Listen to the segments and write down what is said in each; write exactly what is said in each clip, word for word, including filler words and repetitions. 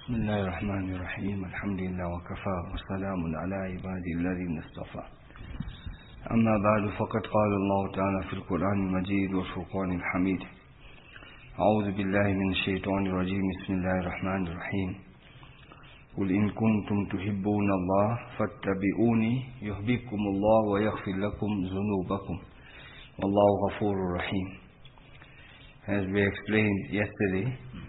بسم الله الرحمن الرحيم الحمد لله وكفى وسلام على عبادي الذين اصطفى أما بعد فقد قال الله تعالى في القرآن المجيد والفرقان الحميد أعوذ بالله من الشيطان الرجيم بسم الله الرحمن الرحيم قل إن كنتم تحبون الله فاتبعوني يحببكم الله ويغفر لكم ذنوبكم والله غفور رحيم. As we explained yesterday,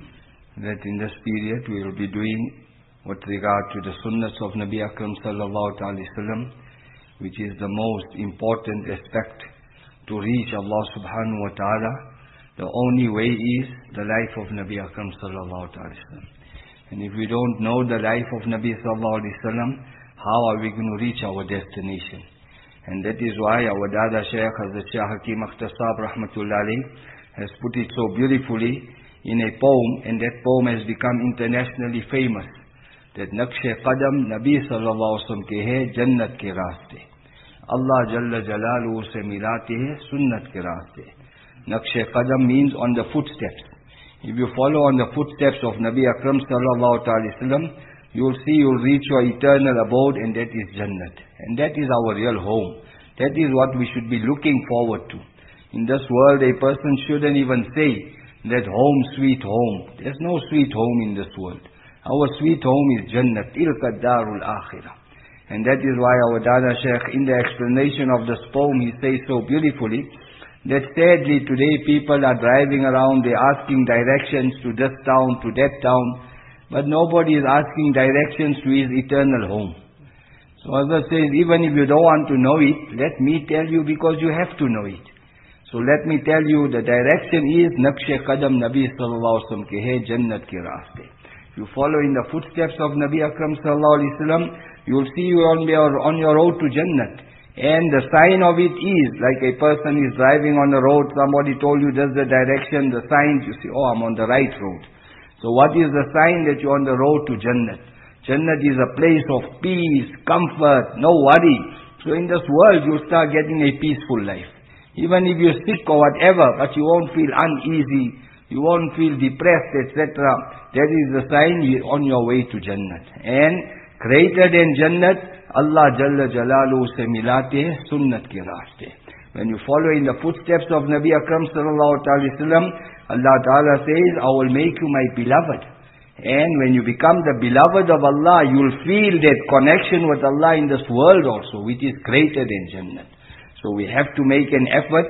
that in this period we will be doing with regard to the sunnahs of Nabi Akram sallallahu alaihi wasallam, which is the most important aspect to reach Allah subhanahu wa ta'ala. The only way is the life of Nabi Akram sallallahu alaihi wasallam. And if we don't know the life of Nabi sallallahu alaihi wasallam, how are we going to reach our destination? And that is why our Dada Shaykh Hazrat Shah Hakim Akhtar Sahab rahmatullah alayhi has put it so beautifully in a poem, and that poem has become internationally famous. That Naqsh Qadam Nabi sallallahu alaihi wasallam ke hai jannat ke raaste, Allah Jalla Jalaluhu se milate hai sunnat ke raaste. Naqsh Qadam means on the footsteps. If you follow on the footsteps of Nabi Akram sallallahu alaihi wasallam, you will see you will reach your eternal abode, and that is Jannat. And that is our real home. That is what we should be looking forward to. In this world, a person shouldn't even say that home, sweet home. There's no sweet home in this world. Our sweet home is Jannat, Tilka Darul Akhirah. And that is why our Dada Shaykh, in the explanation of this poem, he says so beautifully, that sadly today people are driving around, they're asking directions to this town, to that town, but nobody is asking directions to his eternal home. So Allah says, even if you don't want to know it, let me tell you, because you have to know it. So let me tell you, the direction is Naqsh Qadam Nabi sallallahu alaihi wasallam ke hai Jannat ke raaste. If you follow in the footsteps of Nabi Akram sallallahu alaihi wasallam, you will see you on your, on your road to Jannat. And the sign of it is, like a person is driving on the road, somebody told you that's the direction, the signs, you see, oh, I'm on the right road. So what is the sign that you're on the road to Jannat? Jannat is a place of peace, comfort, no worry. So in this world, you'll start getting a peaceful life. Even if you're sick or whatever, but you won't feel uneasy, you won't feel depressed, et cetera. That is the sign you're on your way to Jannat. And greater than Jannat, Allah Jalla Jalaluhu se milate sunnat ke raaste. When you follow in the footsteps of Nabi Akram sallallahu alaihi wasallam, Allah Ta'ala says, I will make you my beloved. And when you become the beloved of Allah, you'll feel that connection with Allah in this world also, which is greater than Jannat. So we have to make an effort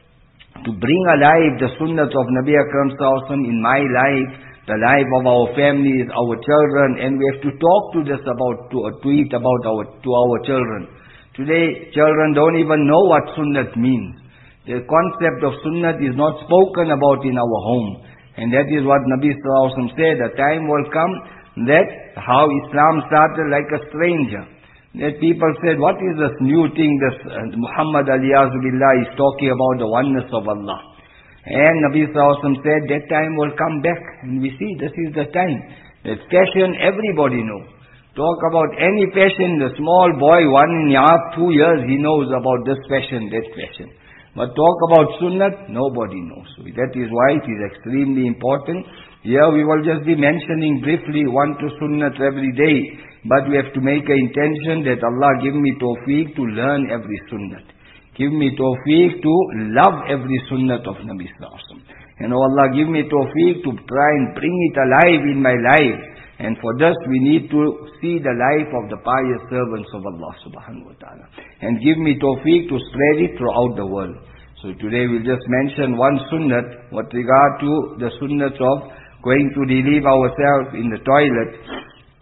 to bring alive the sunnah of Nabi Akram sallallahu alaihi wasallam in my life, the life of our families, our children, and we have to talk to this about, to, to it about our, to our children. Today, children don't even know what sunnah means. The concept of sunnah is not spoken about in our home. And that is what Nabi sallallahu alaihi wasallam said, a time will come that how Islam started like a stranger. That people said, what is this new thing that uh, Muhammad aliyazu billah is talking about, the oneness of Allah. And Nabi sallallahu alaihi wasallam said, that time will come back. And we see, this is the time. That fashion, everybody knows. Talk about any fashion, the small boy, one and a half, two years, he knows about this fashion, that fashion. But talk about sunnah, nobody knows. So that is why it is extremely important. Here we will just be mentioning briefly one to sunnah every day. But we have to make an intention that Allah give me tawfiq to learn every sunnah. Give me tawfiq to love every sunnah of Nabi sallallahu alaihi wasallam. And oh Allah, give me tawfiq to try and bring it alive in my life. And for this we need to see the life of the pious servants of Allah subhanahu wa ta'ala. And give me tawfiq to spread it throughout the world. So today we'll just mention one sunnah with regard to the sunnah of going to relieve ourselves in the toilet.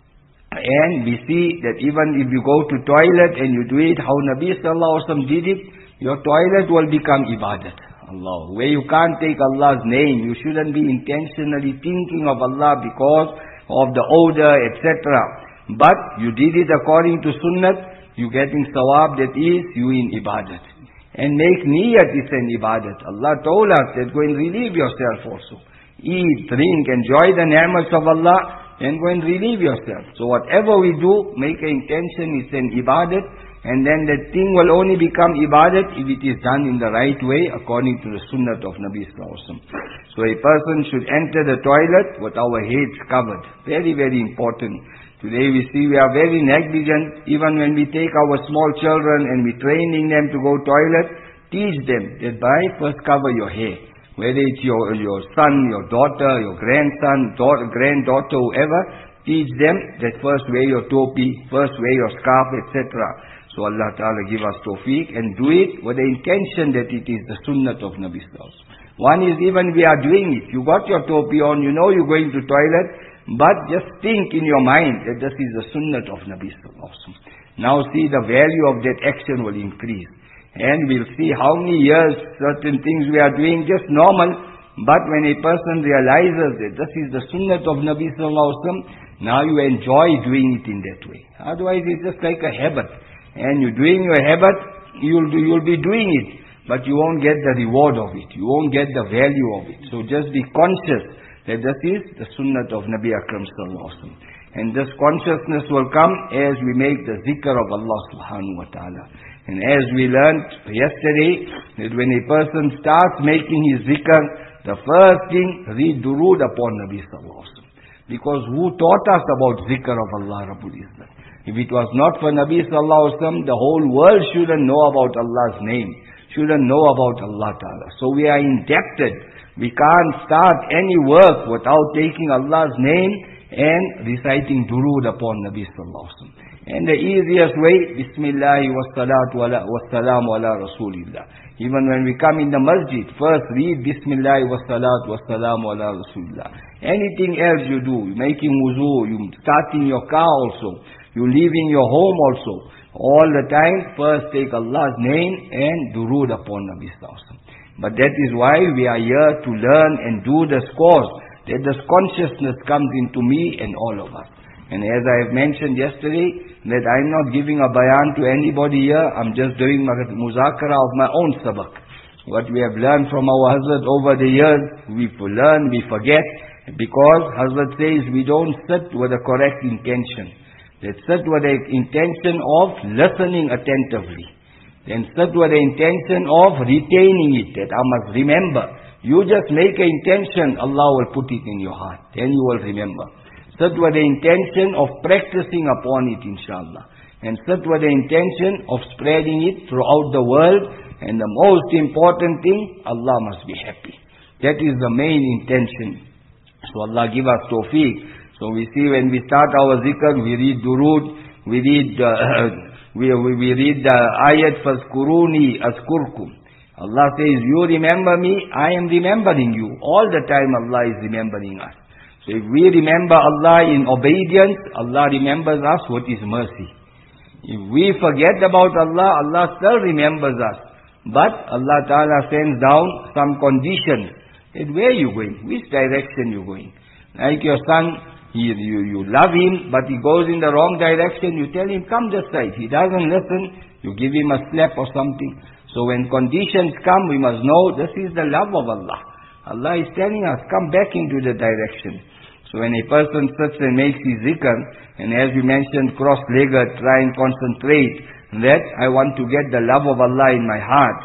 And we see that even if you go to toilet and you do it how Nabi sallallahu alaihi wasallam did it, your toilet will become ibadat. Allah. Where you can't take Allah's name, you shouldn't be intentionally thinking of Allah because of the odor, et cetera. But you did it according to sunnah, you getting sawab, that is, you in ibadat. And make niyat is an ibadat. Allah told us that go and relieve yourself also. Eat, drink, enjoy the ni'mas of Allah, and go and relieve yourself. So whatever we do, make an intention, it's an ibadat, And then that thing will only become ibadat if it is done in the right way according to the sunnah of Nabi Sallallahu Alaihi Wasallam. So a person should enter the toilet with our heads covered. Very, very important. Today we see we are very negligent. Even when we take our small children and we training them to go toilet, teach them that by first cover your hair. Whether it's your, your son, your daughter, your grandson, daughter, granddaughter, whoever, teach them that first wear your topi, first wear your scarf, et cetera. So Allah Ta'ala give us tawfiq and do it with the intention that it is the sunnah of Nabi Sallallahu Alaihi Wasallam. One is even we are doing it. You got your topi on, you know you're going to toilet, but just think in your mind that this is the sunnah of Nabi Sallallahu Alaihi Wasallam. Now see the value of that action will increase. And we'll see how many years certain things we are doing just normal, but when a person realizes that this is the sunnah of Nabi Sallallahu Alaihi Wasallam, now you enjoy doing it in that way. Otherwise it's just like a habit. And you're doing your habit, you'll do, you'll be doing it, but you won't get the reward of it. You won't get the value of it. So just be conscious that this is the sunnah of Nabi Akram Sallallahu Alaihi Wasallam. And this consciousness will come as we make the zikr of Allah Subhanahu Wa Ta'ala. And as we learned yesterday, that when a person starts making his zikr, the first thing, read durood upon Nabi Sallallahu Alaihi Wasallam. Because who taught us about zikr of Allah Rabbul Izzat? If it was not for Nabi Sallallahu Alaihi Wasallam, the whole world shouldn't know about Allah's name, shouldn't know about Allah Ta'ala. So we are indebted. We can't start any work without taking Allah's name and reciting durood upon Nabi Sallallahu Alaihi Wasallam. And the easiest way, Bismillah wa salatu wa salamu ala Rasulillah. Even when we come in the masjid, first read Bismillah wa salatu wa salamu ala Rasulillah. Anything else you do, making wuzu, you start in your car also, you live in your home also. All the time, first take Allah's name and durood upon Nabi Sallallahu Alaihi Wasallam. But that is why we are here to learn and do this course, that this consciousness comes into me and all of us. And as I have mentioned yesterday, that I am not giving a bayan to anybody here, I am just doing muzakara of my own sabak. What we have learned from our Hazrat over the years, we learn, we forget, because Hazrat says we don't sit with the correct intention. Let's sit with the intention of listening attentively. Then sit with the intention of retaining it, that I must remember. You just make an intention, Allah will put it in your heart. Then you will remember. Sit with the intention of practicing upon it, inshallah. And sit with the intention of spreading it throughout the world. And the most important thing, Allah must be happy. That is the main intention. So Allah give us tawfiq. So we see when we start our zikr, we read durood, we read uh, we, we, we read the ayat fazkuruni azkurkum. Allah says, you remember me, I am remembering you. All the time Allah is remembering us. So if we remember Allah in obedience, Allah remembers us what is mercy. If we forget about Allah, Allah still remembers us. But Allah Ta'ala sends down some conditions. That where are you going? Which direction you going? Like your son, He, you, you love him, but he goes in the wrong direction. You tell him, come this side. He doesn't listen. You give him a slap or something. So when conditions come, we must know this is the love of Allah. Allah is telling us, come back into the direction. So when a person sits and makes his zikr, and as we mentioned, cross-legged, try and concentrate, that I want to get the love of Allah in my heart.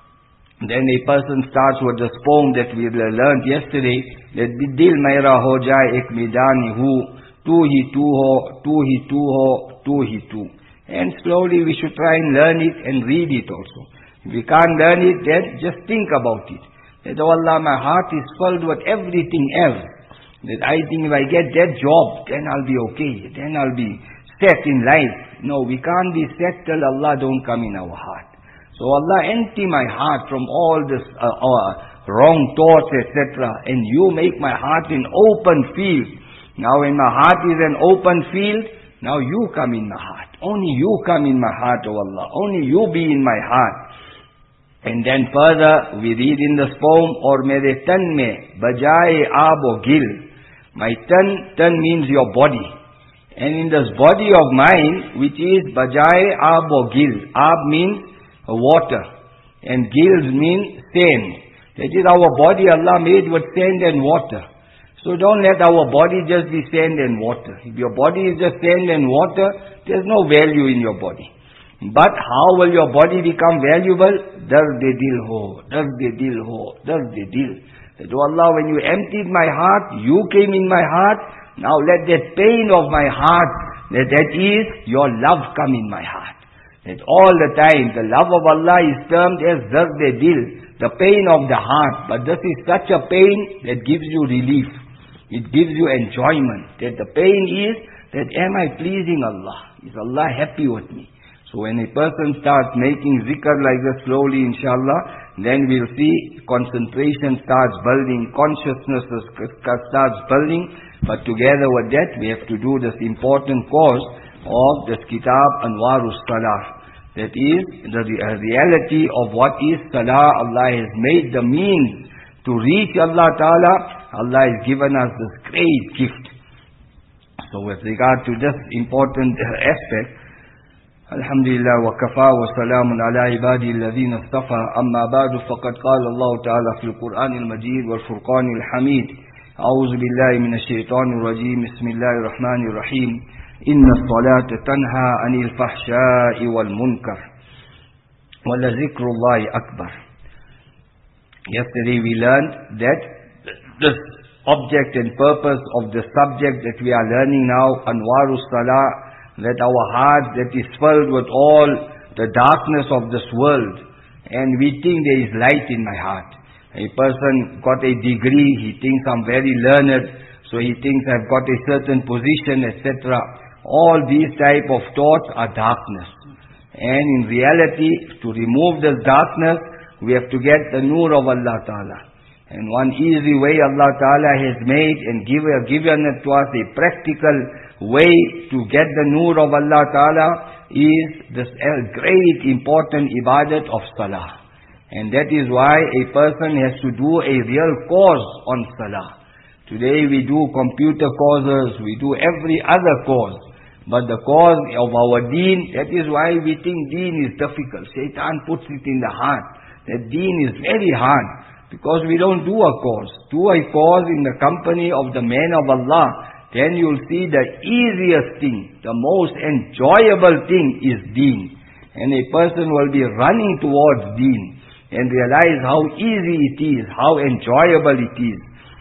Then a person starts with this poem that we learned yesterday, that Dil Maira Ho Jaye Ek Midani Hu, Tu Hi Tu Ho, Tu Hi Tu Ho, Tu Hi Tu. And slowly we should try and learn it and read it also. If we can't learn it, then just think about it. That, oh Allah, my heart is filled with everything else. That I think if I get that job, then I'll be okay. Then I'll be set in life. No, we can't be set till Allah don't come in our heart. So Allah, empty my heart from all this uh, uh, wrong thoughts, et cetera. And you make my heart an open field. Now when my heart is an open field, now you come in my heart. Only you come in my heart, O Allah. Only you be in my heart. And then further, we read in this poem, Aur mere tan mein bajaye aab o gil. My tan, tan means your body. And in this body of mine, which is bajaye aab o gil. Aab means water, and gills mean sand. That is our body Allah made with sand and water. So don't let our body just be sand and water. If your body is just sand and water, there's no value in your body. But how will your body become valuable? Darde dil ho, darde dil ho, darde dil. That, oh Allah, when you emptied my heart, you came in my heart. Now let that pain of my heart, that, that is your love, come in my heart. That all the time, the love of Allah is termed as darde dil, the pain of the heart. But this is such a pain that gives you relief. It gives you enjoyment. That the pain is that, am I pleasing Allah? Is Allah happy with me? So when a person starts making zikr like this slowly, inshallah, then we'll see concentration starts building, consciousness starts building. But together with that, we have to do this important course of this kitab, Anwarus Salah. That is the reality of what is Salah. Allah has made the means to reach Allah Ta'ala. Allah has given us this great gift. So with regard to this important aspect, Alhamdulillah wa kafa wa salamun ala ibadi alladhina istafa, amma ba'du, faqad qala Allah Ta'ala fil Qur'an al-Majid wal Furqan al-Hamid. A'udhu billahi minash shaitanir rajim. Bismillahir rahmanir rahim. Inna as-salata tanha 'anil fahsha'i wal munkar wa la dhikrullahi akbar. Yesterday we learned that this object and purpose of the subject that we are learning now, Anwarus Salah, that our heart that is filled with all the darkness of this world, and we think there is light in my heart. A person got a degree, he thinks I'm very learned, so he thinks I've got a certain position, et cetera. All these type of thoughts are darkness. And in reality, to remove this darkness, we have to get the nur of Allah Ta'ala. And one easy way Allah Ta'ala has made and give, given it to us, a practical way to get the nur of Allah Ta'ala, is this great important ibadat of Salah. And that is why a person has to do a real course on Salah. Today we do computer courses, we do every other course. But the cause of our deen, that is why we think deen is difficult. Shaitan puts it in the heart that deen is very hard, because we don't do a course. Do a course in the company of the man of Allah, then you'll see the easiest thing, the most enjoyable thing is deen. And a person will be running towards deen and realize how easy it is, how enjoyable it is.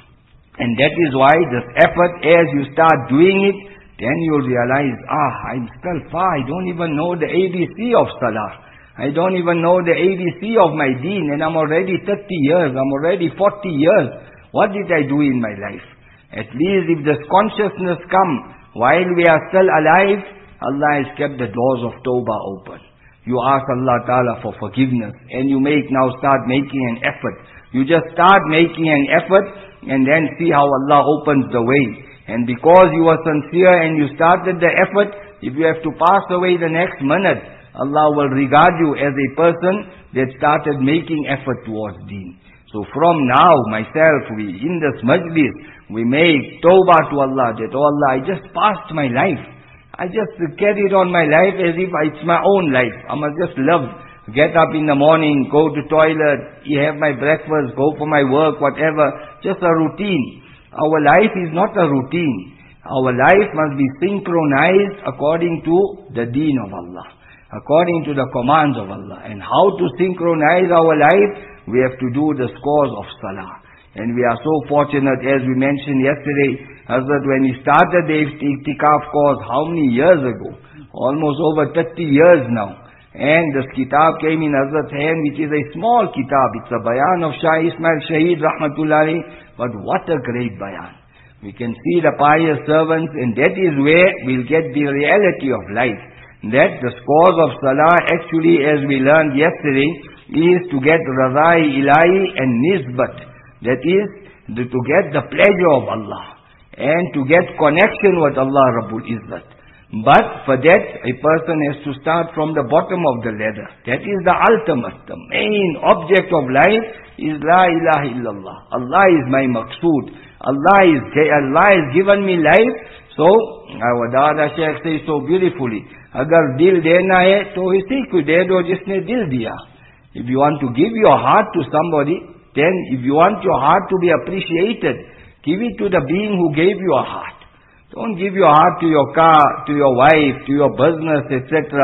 And that is why this effort, as you start doing it, then you'll realize, ah, I'm still far. I don't even know the A B C of Salah. I don't even know the A B C of my deen, and I'm already thirty years, I'm already forty years. What did I do in my life? At least if this consciousness come while we are still alive, Allah has kept the doors of Tawbah open. You ask Allah Ta'ala for forgiveness, and you make now start making an effort. You just start making an effort, and then see how Allah opens the way. And because you were sincere and you started the effort, if you have to pass away the next minute, Allah will regard you as a person that started making effort towards deen. So from now, myself, we in this majlis, we make tawbah to Allah, that, oh Allah, I just passed my life. I just carried on my life as if it's my own life. I must just live. Get up in the morning, go to toilet, have my breakfast, go for my work, whatever. Just a routine. Our life is not a routine. Our life must be synchronized according to the deen of Allah, according to the commands of Allah. And how to synchronize our life? We have to do the course of Salah. And we are so fortunate, as we mentioned yesterday, Hazrat, when he started the I'tikaf course, how many years ago? Almost over thirty years now. And this kitab came in Hazrat's hand, which is a small kitab. It's a bayan of Shah Ismail Shaheed Rahmatullahi. But what a great bayan. We can see the pious servants, and that is where we'll get the reality of life. That the cause of Salah, actually, as we learned yesterday, is to get Razai Ilahi and Nisbat. That is, the, to get the pleasure of Allah, and to get connection with Allah Rabbul Izzat. But for that, a person has to start from the bottom of the ladder. That is the ultimate, the main object of life is La ilaha illallah. Allah is my maqsood. Allah is, Allah has given me life. So, our Dada Shaykh says so beautifully, Agar dil dena hai, to isi ko de do jisne dil diya. If you want to give your heart to somebody, then if you want your heart to be appreciated, give it to the being who gave you a heart. Don't give your heart to your car, to your wife, to your business, et cetera.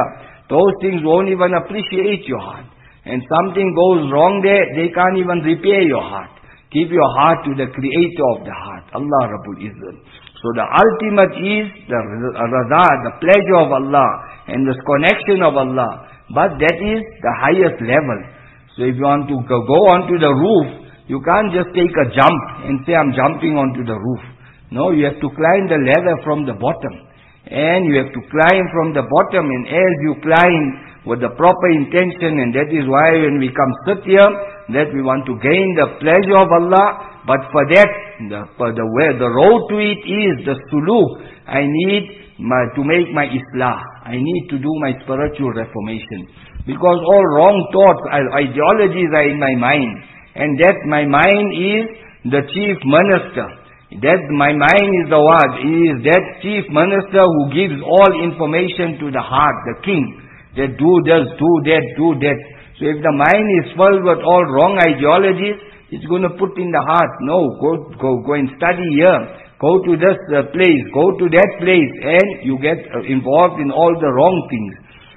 those things won't even appreciate your heart. And something goes wrong there, they can't even repair your heart. Give your heart to the creator of the heart, Allah Rabbul Izzat. So the ultimate is the rada, the pleasure of Allah and the connection of Allah. But that is the highest level. So if you want to go onto the roof, you can't just take a jump and say, I'm jumping onto the roof. No, you have to climb the ladder from the bottom. And you have to climb from the bottom, and as you climb with the proper intention, and that is why when we come sit here, that we want to gain the pleasure of Allah, but for that, the, for the way, the road to it is the suluk. I need my, to make my islah. I need to do my spiritual reformation. Because all wrong thoughts, ideologies are in my mind. And that my mind is the chief minister. That my mind is the what? Is that chief minister who gives all information to the heart, the king. That do this, do that, do that. So if the mind is filled with all wrong ideologies, it's going to put in the heart, no, go, go, go and study here. Go to this uh, place, go to that place, and you get uh, involved in all the wrong things.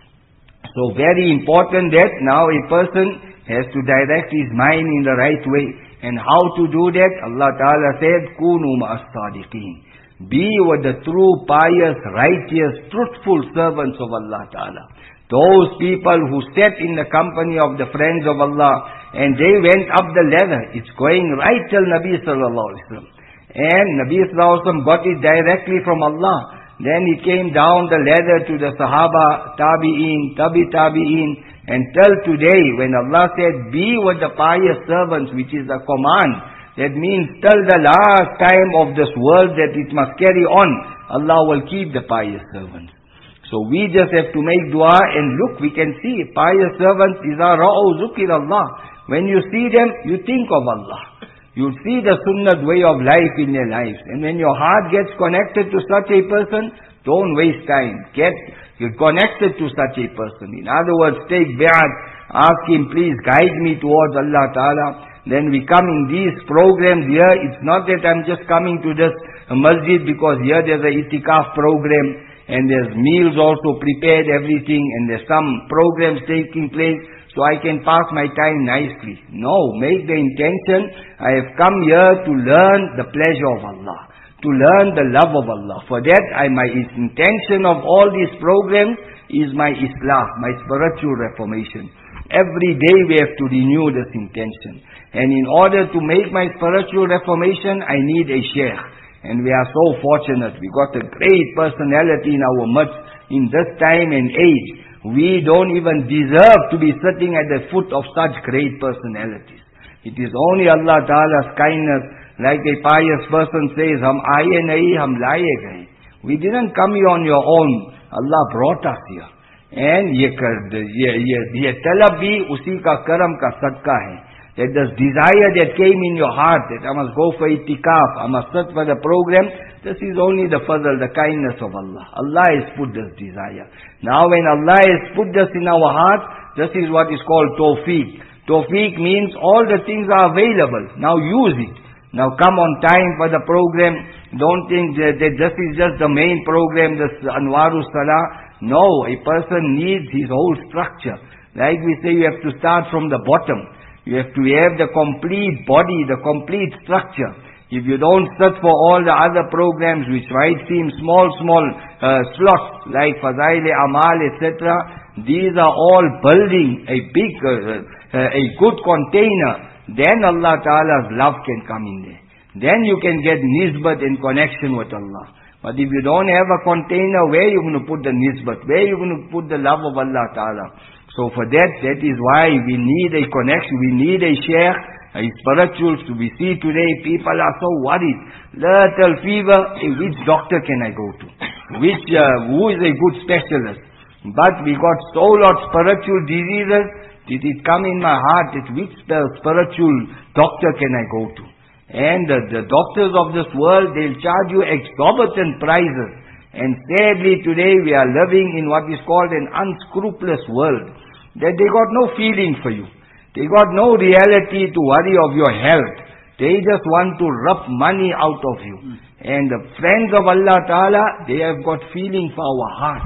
So very important that now a person has to direct his mind in the right way. And how to do that? Allah Ta'ala said, Kunu ma'as sadiqeen. Be with the true, pious, righteous, truthful servants of Allah Ta'ala. Those people who sat in the company of the friends of Allah, and they went up the ladder. It's going right till Nabi Sallallahu Alaihi Wasallam. And Nabi Sallallahu Alaihi Wasallam got it directly from Allah. Then he came down the ladder to the Sahaba, Tabi'een, Tabi Tabi'een, and till today, when Allah said, be with the pious servants, which is a command, that means till the last time of this world that it must carry on, Allah will keep the pious servants. So we just have to make dua, and look, we can see, pious servants, إِذَا رَأَوْا ذُكِرَ اللَّهِ. When you see them, you think of Allah. You see the sunnah way of life in their lives. And when your heart gets connected to such a person, don't waste time. Get connected to such a person. In other words, take bi'at, ask him, please guide me towards Allah Ta'ala. Then we come in these programs here. It's not that I'm just coming to this masjid because here there's a itikaf program and there's meals also prepared, everything, and there's some programs taking place, so I can pass my time nicely. No, make the intention, I have come here to learn the pleasure of Allah, to learn the love of Allah. For that, I, my intention of all these programs is my islah, my spiritual reformation. Every day we have to renew this intention. And in order to make my spiritual reformation, I need a sheikh. And we are so fortunate. We got a great personality in our midst in this time and age. We don't even deserve to be sitting at the foot of such great personalities. It is only Allah Ta'ala's kindness. Like a pious person says, Hum aaye nahi, hum laaye gaye. We didn't come here on your own. Allah brought us here. And ye ye ye talab bhi usi ka karam ka sadqa hai. That this desire that came in your heart, that I must go for itikaf, I must sit for the program, this is only the fadl, the kindness of Allah. Allah has put this desire. Now when Allah has put this in our heart, this is what is called tawfiq. Tawfiq means all the things are available. Now use it. Now come on time for the program. Don't think that, that this is just the main program, this Anwarus Salah. No, a person needs his whole structure. Like we say, you have to start from the bottom. You have to have the complete body, the complete structure. If you don't search for all the other programs which might seem small, small uh, slots like Fazail Amal, et cetera, these are all building a big, uh, uh, a good container. Then Allah Ta'ala's love can come in there. Then you can get nisbat and connection with Allah. But if you don't have a container, where are you going to put the nisbat? Where are you going to put the love of Allah Ta'ala? So for that, that is why we need a connection, we need a sheikh, a spiritual. So we see today people are so worried. Little fever, hey, which doctor can I go to? Which, uh, who is a good specialist? But we got so lot spiritual diseases, did it come in my heart that which spiritual doctor can I go to? And uh, the doctors of this world, they'll charge you exorbitant prices. And sadly today we are living in what is called an unscrupulous world. That they got no feeling for you. They got no reality to worry of your health. They just want to rub money out of you. And the friends of Allah Ta'ala, they have got feeling for our heart.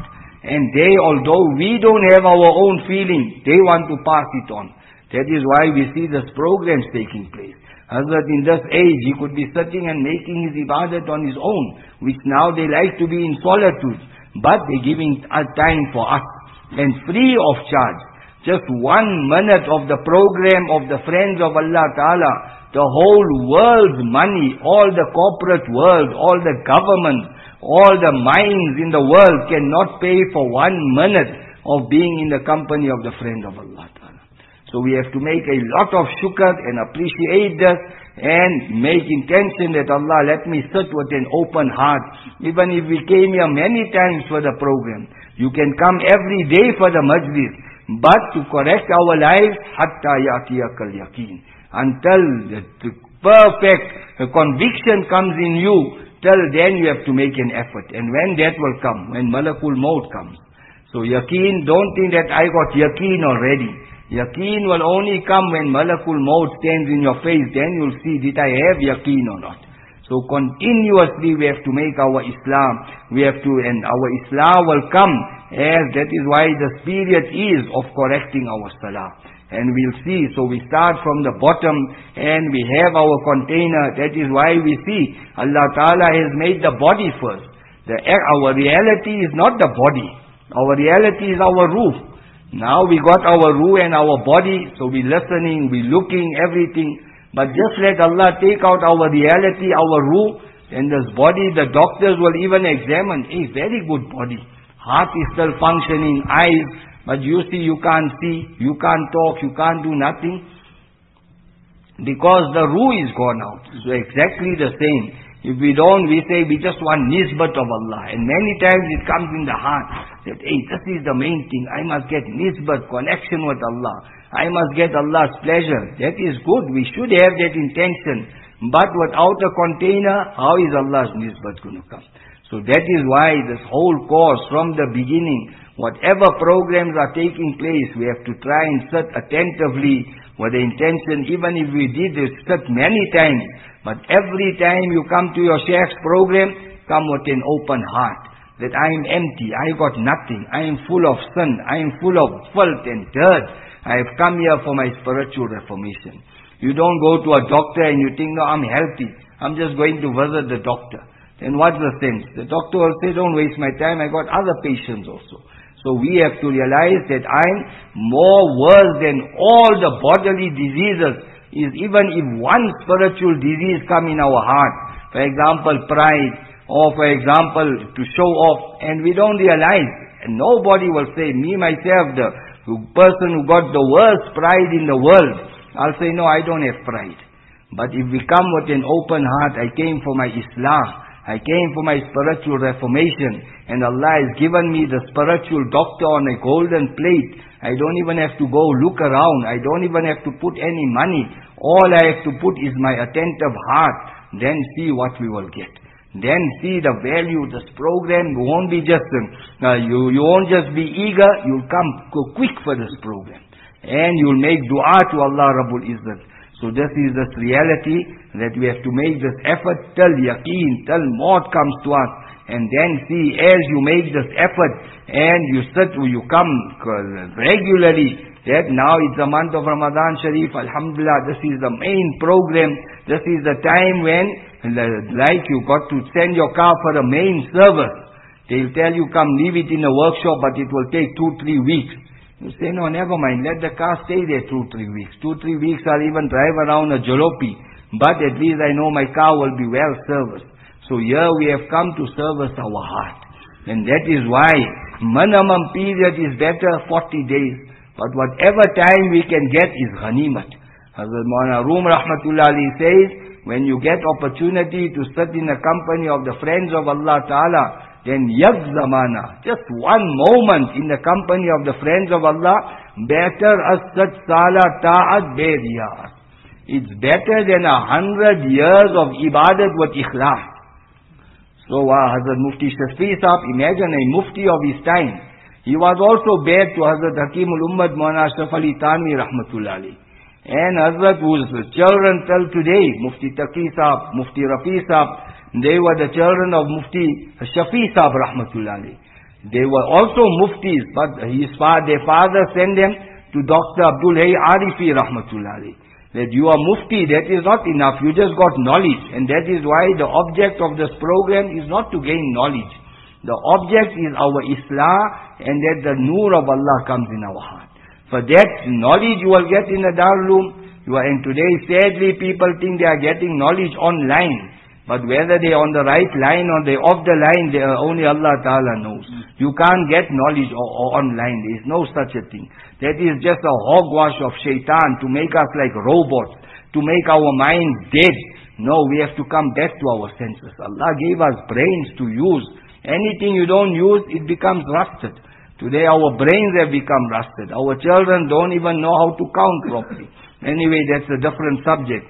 And they, although we don't have our own feeling, they want to pass it on. That is why we see this programs taking place. Hazrat in this age, he could be sitting and making his ibadat on his own, which now they like to be in solitude. But they're giving a time for us. And free of charge. Just one minute of the program of the friends of Allah Ta'ala, the whole world's money, all the corporate world, all the governments, all the minds in the world cannot pay for one minute of being in the company of the friend of Allah Ta'ala. So we have to make a lot of shukr and appreciate this and make intention that Allah let me sit with an open heart. Even if we came here many times for the program, you can come every day for the majlis, but to correct our lives, hatta yatiyakal yaqeen. Until the, the perfect conviction comes in you, till then you have to make an effort. And when that will come, when Malakul Maut comes. So yaqeen, don't think that I got yaqeen already. Yaqeen will only come when Malakul Maut stands in your face. Then you'll see, did I have yaqeen or not? So continuously we have to make our Islam. We have to, and our Islam will come as that is why this period is of correcting our salah. And we'll see, so we start from the bottom and we have our container. That is why we see Allah Ta'ala has made the body first. The, our reality is not the body. Our reality is our ruh. Now we got our ruh and our body, so we listening, we looking, everything. But just let Allah take out our reality, our ruh, and this body, the doctors will even examine, a very good body. Heart is still functioning, eyes, but you see you can't see, you can't talk, you can't do nothing. Because the ruh is gone out. So exactly the same. If we don't, we say we just want nisbat of Allah. And many times it comes in the heart that, hey, this is the main thing. I must get nisbat, connection with Allah. I must get Allah's pleasure. That is good. We should have that intention. But without a container, how is Allah's nisbat going to come? So that is why this whole course from the beginning, whatever programs are taking place, we have to try and sit attentively with the intention, even if we did this sit many times, but every time you come to your Sheikh's program, come with an open heart. That I am empty, I got nothing, I am full of sin, I am full of filth and dirt. I have come here for my spiritual reformation. You don't go to a doctor and you think, no, I'm healthy, I'm just going to visit the doctor. Then what's the sense? The doctor will say, don't waste my time, I got other patients also. So we have to realize that I'm more worse than all the bodily diseases is even if one spiritual disease come in our heart. For example, pride, or for example, to show off, and we don't realize. And nobody will say, me myself, the person who got the worst pride in the world, I'll say, no, I don't have pride. But if we come with an open heart, I came for my Islam. I came for my spiritual reformation, and Allah has given me the spiritual doctor on a golden plate. I don't even have to go look around. I don't even have to put any money. All I have to put is my attentive heart. Then see what we will get. Then see the value. This program won't be just, uh, you, you won't just be eager. You'll come go quick for this program. And you'll make dua to Allah Rabbul Izzat. So this is this reality that we have to make this effort till yaqeen, till maut comes to us. And then see, as you make this effort and you sit, you come regularly, that now it's the month of Ramadan Sharif, Alhamdulillah, this is the main program. This is the time when, like you got to send your car for the main service. They'll tell you, come leave it in the workshop, but it will take two, three weeks. You say, no, never mind, let the car stay there two, three weeks. Two, three weeks I'll even drive around a jalopy. But at least I know my car will be well serviced. So here we have come to service our heart. And that is why minimum period is better forty days. But whatever time we can get is ghanimat. Hazrat Maulana Rum Rahmatullah Ali says, when you get opportunity to sit in the company of the friends of Allah Ta'ala, then yag zamana, just one moment in the company of the friends of Allah, better as sat sala ta'at beriyas. It's better than a hundred years of ibadat with ikhlas. So uh, Hazrat Mufti Shafi Sahab, imagine a mufti of his time. He was also bad to Hazrat Hakimul Ummad Maulana Ashraf Ali Thanvi Rahmatullah Ali. And Hazrat whose children till today, Mufti Taqi Sahab, Mufti Rafi Sahab, they were the children of Mufti Shafi Sahab Rahmatullah Ali. They were also muftis, but his father, their father sent them to Doctor Abdul Hayy Arifi Rahmatullah alayhi. That you are mufti, that is not enough. You just got knowledge. And that is why the object of this program is not to gain knowledge. The object is our Islah, and that the Noor of Allah comes in our heart. For that knowledge you will get in the Darul. You are, and today sadly people think they are getting knowledge online. But whether they are on the right line or they are off the line, they are, only Allah Ta'ala knows. You can't get knowledge or, or online. There is no such a thing. That is just a hogwash of shaitan to make us like robots, to make our minds dead. No, we have to come back to our senses. Allah gave us brains to use. Anything you don't use, it becomes rusted. Today our brains have become rusted. Our children don't even know how to count properly. Anyway, that's a different subject.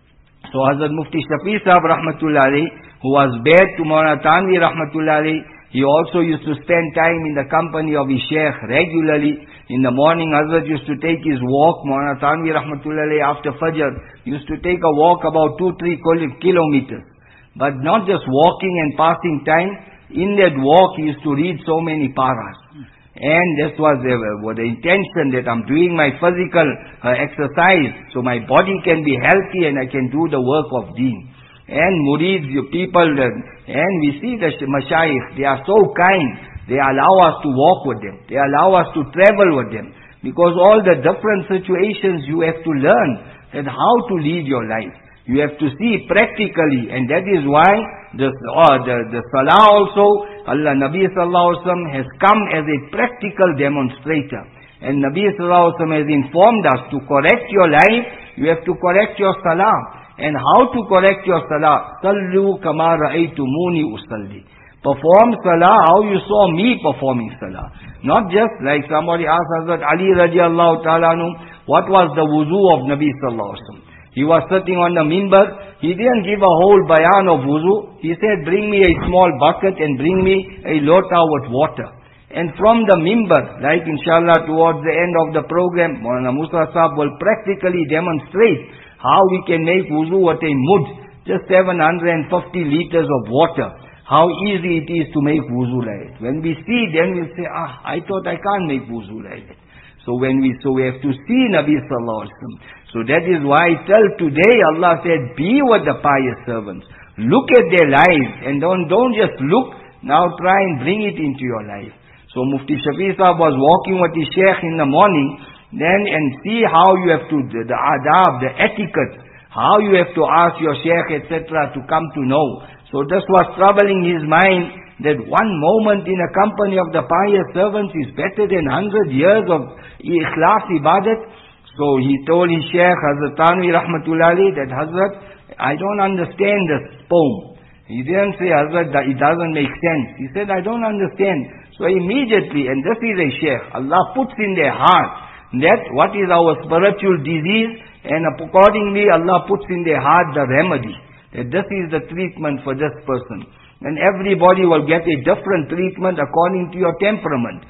So Hazrat Mufti Shafi Sahab Rahmatullah alayhi, who was bad to Maulana Tanvi Rahmatullah alayhi, he also used to spend time in the company of his Sheikh regularly. In the morning, Hazrat used to take his walk. Maulana Tanvi Rahmatullah alayhi, after Fajr, used to take a walk about two, three kilometers. But not just walking and passing time. In that walk, he used to read so many paras. And this was the, was the intention that I'm doing my physical uh, exercise so my body can be healthy and I can do the work of deen. And murids, people, uh, and we see the mashayikh, they are so kind. They allow us to walk with them. They allow us to travel with them. Because all the different situations you have to learn that how to lead your life. You have to see practically, and that is why the, uh, the, the salah also, Allah Nabi Sallallahu Alaihi Wasallam has come as a practical demonstrator. And Nabi Sallallahu Alaihi Wasallam has informed us to correct your life, you have to correct your salah. And how to correct your salah? Sallu kama ra'aytumuni usalli. Perform salah how you saw me performing salah. Not just like somebody asked Hazrat Ali radiallahu ta'ala anhu, what was the wuzu of Nabi Sallallahu Alaihi Wasallam? He was sitting on the minbar. He didn't give a whole bayan of wuzu. He said, bring me a small bucket and bring me a lota with water. And from the minbar, like inshallah towards the end of the program, Maulana Musa Sahab will practically demonstrate how we can make wuzu with a mud, just seven hundred fifty liters of water. How easy it is to make wuzu like it. When we see, then we'll say, ah, I thought I can't make wuzu like it. So when we, so we have to see Nabi Sallallahu Alaihi Wasallam. So that is why till today Allah said, be with the pious servants. Look at their lives and don't, don't just look, now try and bring it into your life. So Mufti Shafi Sahab was walking with his Sheikh in the morning, then and see how you have to, the, the adab, the etiquette, how you have to ask your Sheikh et cetera to come to know. So this was troubling his mind that one moment in a company of the pious servants is better than hundred years of ikhlas ibadat. So he told his Sheikh Hazrat Tanvi Rahmatullah alayhi that Hazrat, I don't understand this poem. He didn't say Hazrat that it doesn't make sense. He said I don't understand. So immediately, and this is a Sheikh, Allah puts in their heart that what is our spiritual disease, and accordingly Allah puts in their heart the remedy. That this is the treatment for this person. And everybody will get a different treatment according to your temperament.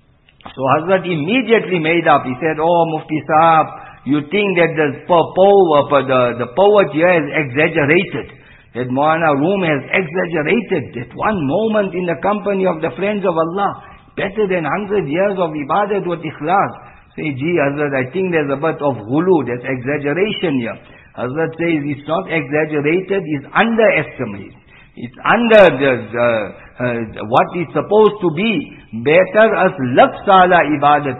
So Hazrat immediately made up. He said, oh Mufti Sahab, you think that the, po the, the poet here is exaggerated. That Maulana Rum has exaggerated. That one moment in the company of the friends of Allah, better than hundred years of ibadat with ikhlas. Say, gee Hazrat, I think there's a bit of hulu, there's exaggeration here. Hazrat says, it's not exaggerated, it's underestimated. It's under the, the uh, what is supposed to be. Better as laksala ibadat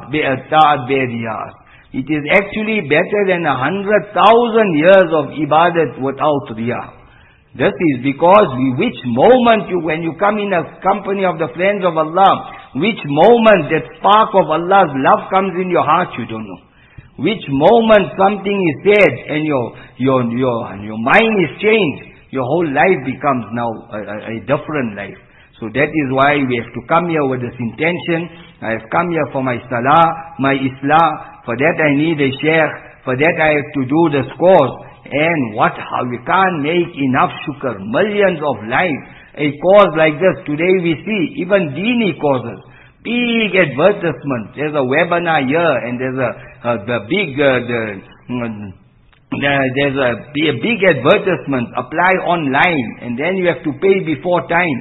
ta'at beriyas. It is actually better than a hundred thousand years of ibadat without riyah. This is because we, which moment you, when you come in a company of the friends of Allah, which moment that spark of Allah's love comes in your heart, you don't know. Which moment something is said and your, your, your, your mind is changed, your whole life becomes now a, a, a different life. So that is why we have to come here with this intention. I have come here for my salah, my islah. For that I need a sheikh. For that I have to do this course. And what, how we can't make enough shukr. Millions of lives. A cause like this, today we see, even dini causes. Big advertisement. There's a webinar here and there's a, a the big, uh, the, uh, there's a, a big advertisement. Apply online and then you have to pay before time.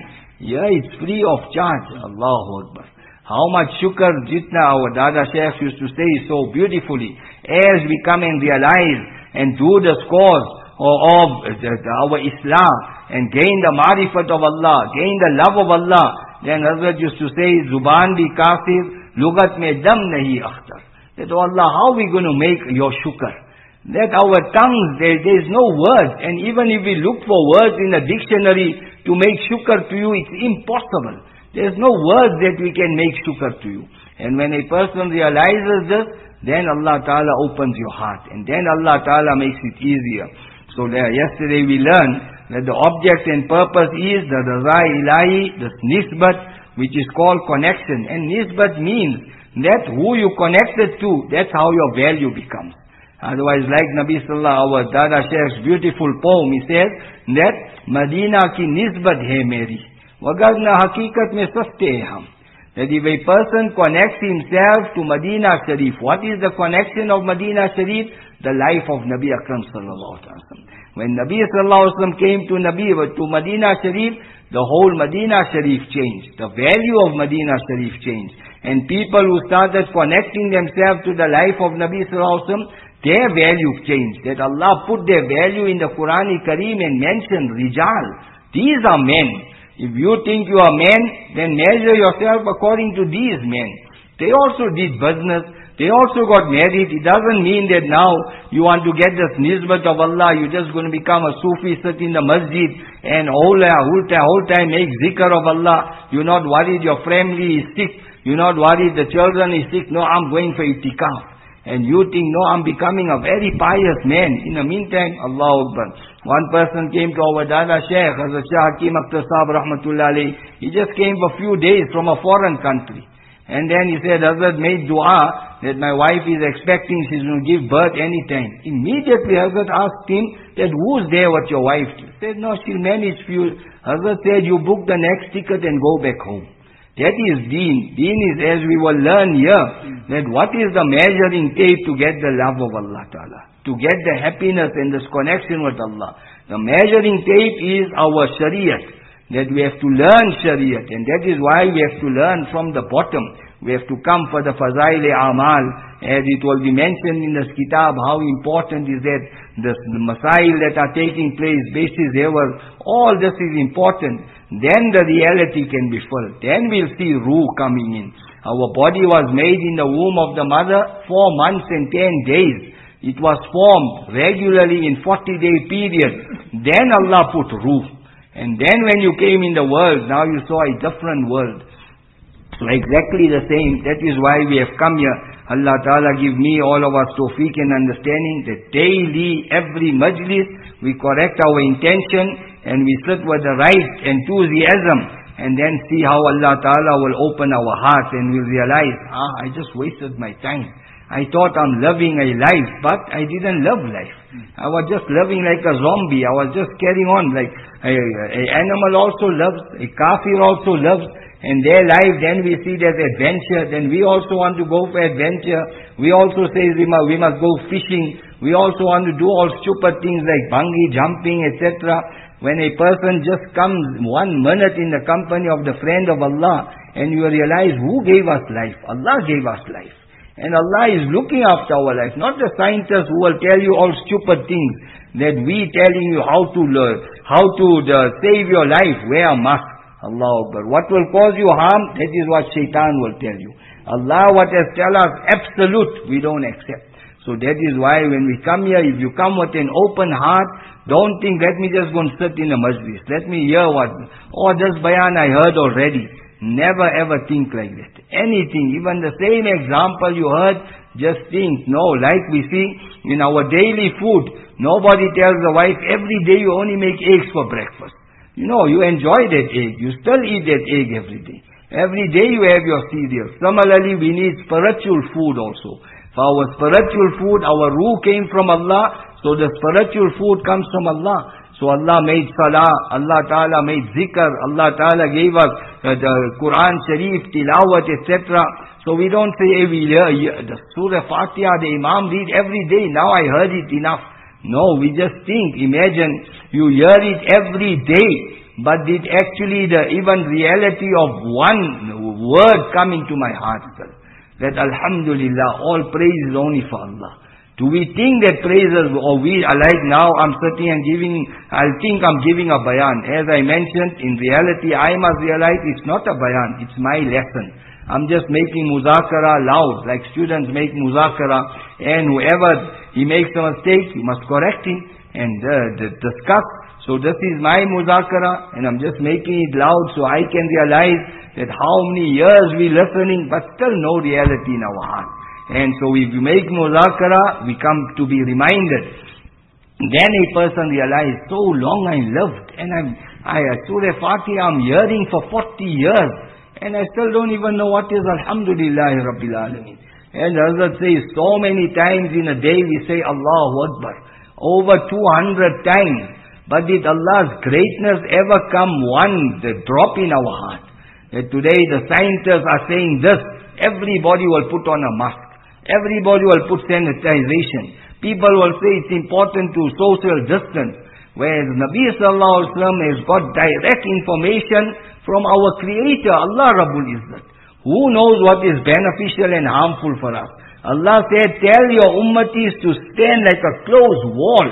Yeah, it's free of charge. Allahu Akbar. How much shukr, jitna our Dada Shaykh used to say so beautifully. As we come and realize and do the scores of our Islam and gain the marifat of Allah, gain the love of Allah, then Hazrat used to say, Zuban bi kafir, lugat mein dam nahi akhtar. That, oh Allah, how are we going to make your shukr? That our tongues, there, there is no words. And even if we look for words in a dictionary to make shukr to you, it's impossible. There is no words that we can make shukr to you. And when a person realizes this, then Allah Ta'ala opens your heart. And then Allah Ta'ala makes it easier. So there, yesterday we learned that the object and purpose is the Raza Ilahi, the nisbat, which is called connection. And nisbat means that who you connected to, that's how your value becomes. Otherwise, like Nabi Sallallahu, our Dada Shaykh's beautiful poem, he says that Madina ki nisbat hai meri, wagarna hakikat mein saste hai hum. That if a person connects himself to Madina Sharif, what is the connection of Madina Sharif? The life of Nabi Akram Sallallahu Alaihi Wasallam. When Nabi Sallallahu Alaihi Wasallam came to Nabi, to Madina Sharif, the whole Madina Sharif changed. The value of Madina Sharif changed. And people who started connecting themselves to the life of Nabi Sallallahu Alaihi Wasallam, their value changed. That Allah put their value in the Quran Kareem and mentioned Rijal. These are men. If you think you are men, then measure yourself according to these men. They also did business. They also got married. It doesn't mean that now you want to get this nisbat of Allah, you're just going to become a Sufi, sit in the masjid and whole, whole, whole time make zikr of Allah. You're not worried your family is sick. You're not worried the children is sick. No, I'm going for itikaf. And you think, no, I'm becoming a very pious man. In the meantime, Allahu Akbar. One person came to our Dada Shaykh, Hazrat Shah Hakim Akhtar Sahib Rahmatullah Alayhi. He just came for a few days from a foreign country. And then he said, Hazrat made dua that my wife is expecting, she's going to give birth anytime. Immediately Hazrat asked him that who's there with your wife? He said, no, she'll manage few. Hazrat said, you book the next ticket and go back home. That is deen. Deen is, as we will learn here, that what is the measuring tape to get the love of Allah Ta'ala, to get the happiness and this connection with Allah. The measuring tape is our Shariat, that we have to learn Shariat, and that is why we have to learn from the bottom. We have to come for the Fazail-e-Amal, as it will be mentioned in this kitab, how important is that, the masail that are taking place, basis ever, all this is important. Then the reality can be felt. Then we'll see ruh coming in. Our body was made in the womb of the mother four months and ten days. It was formed regularly in forty day period. Then Allah put ruh. And then when you came in the world, now you saw a different world. So exactly the same. That is why we have come here. Allah Ta'ala give me, all of us, tawfiq and understanding that daily, every majlis, we correct our intention and we sit with the right enthusiasm and then see how Allah Ta'ala will open our hearts and we'll realize, ah, I just wasted my time. I thought I'm living a life, but I didn't live life. I was just living like a zombie. I was just carrying on like a, a animal also lives, a kafir also lives. And their life, then we see that adventure, then we also want to go for adventure. We also say we must, we must go fishing. We also want to do all stupid things like bungee jumping, et cetera. When a person just comes one minute in the company of the friend of Allah, and you realize who gave us life? Allah gave us life. And Allah is looking after our life, not the scientists who will tell you all stupid things that we telling you how to learn, how to uh, save your life, wear a mask. Allah Akbar. What will cause you harm, that is what shaitan will tell you. Allah what has tell us absolute, we don't accept. So that is why when we come here, if you come with an open heart, don't think, let me just go and sit in a majlis. Let me hear what, oh, this bayan I heard already. Never ever think like that. Anything, even the same example you heard, just think. No, like we see in our daily food, nobody tells the wife, every day you only make eggs for breakfast. You know, you enjoy that egg. You still eat that egg every day. Every day you have your cereal. Similarly, we need spiritual food also. For our spiritual food, our ruh came from Allah, so the spiritual food comes from Allah. So Allah made salah, Allah Ta'ala made zikr, Allah Ta'ala gave us uh, the Quran Sharif, tilawat, et cetera. So we don't say every year, the Surah Fatiha, the Imam read every day, now I heard it enough. No, we just think, imagine, you hear it every day. but did actually the even reality of one word come into my heart, sir? That Alhamdulillah, all praise is only for Allah. Do we think that praises, or we are like now, I'm sitting and giving, I think I'm giving a bayan. As I mentioned, in reality, I must realize it's not a bayan, it's my lesson. I'm just making muzakara loud, like students make muzakara, and whoever he makes a mistake, you must correct him and uh, discuss. So this is my muzakara, and I'm just making it loud so I can realize that how many years we listening, but still no reality in our heart. And so if you make muzakara, we come to be reminded. Then a person realizes, so long I lived, and I'm, I, Surah Fatiha I'm hearing for forty years, and I still don't even know what is Alhamdulillah Rabbil Alameen. And Hazrat says, so many times in a day we say Allahu Akbar, over two hundred times. But did Allah's greatness ever come one, the drop in our heart? That today the scientists are saying this, everybody will put on a mask. Everybody will put sanitization. People will say it's important to social distance. Whereas Nabi Sallallahu Alaihi Wasallam has got direct information from our Creator, Allah Rabbul Izzat. Who knows what is beneficial and harmful for us? Allah said, tell your ummatis to stand like a close wall,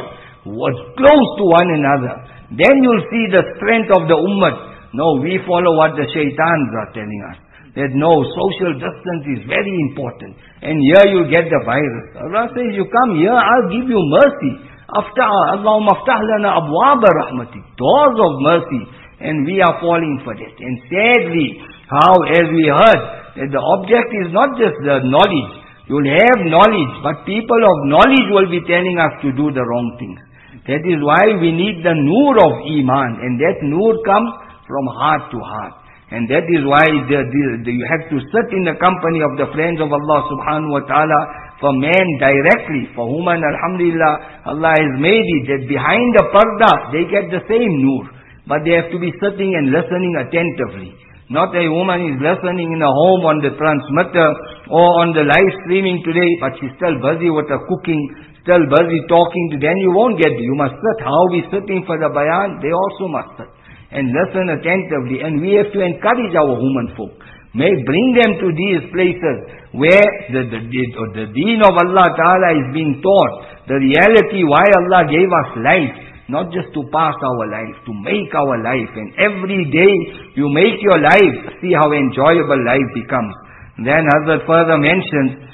close to one another. Then you'll see the strength of the ummah. No, we follow what the shaitans are telling us. That no, social distance is very important. And here you get the virus. Allah says, you come here, I'll give you mercy. After Allahumma aftah lana abwaba rahmatik, doors of mercy. And we are falling for that. And sadly, how as we heard, that the object is not just the knowledge. You'll have knowledge, but people of knowledge will be telling us to do the wrong things. That is why we need the nur of Iman. And that nur comes from heart to heart. And that is why the, the, the, you have to sit in the company of the friends of Allah subhanahu wa ta'ala. For man directly, for woman alhamdulillah, Allah has made it that behind the parda, they get the same nur. But they have to be sitting and listening attentively. Not a woman is listening in a home on the transmitter or on the live streaming today, but she's still busy with her cooking, still busy talking to, then you won't get it. You must sit. How we sitting for the bayan, they also must sit. And listen attentively. And we have to encourage our women folk. May bring them to these places where the, the, the, the deen of Allah Ta'ala is being taught. The reality why Allah gave us life. Not just to pass our life, to make our life. And every day you make your life, see how enjoyable life becomes. Then Hazrat further mentions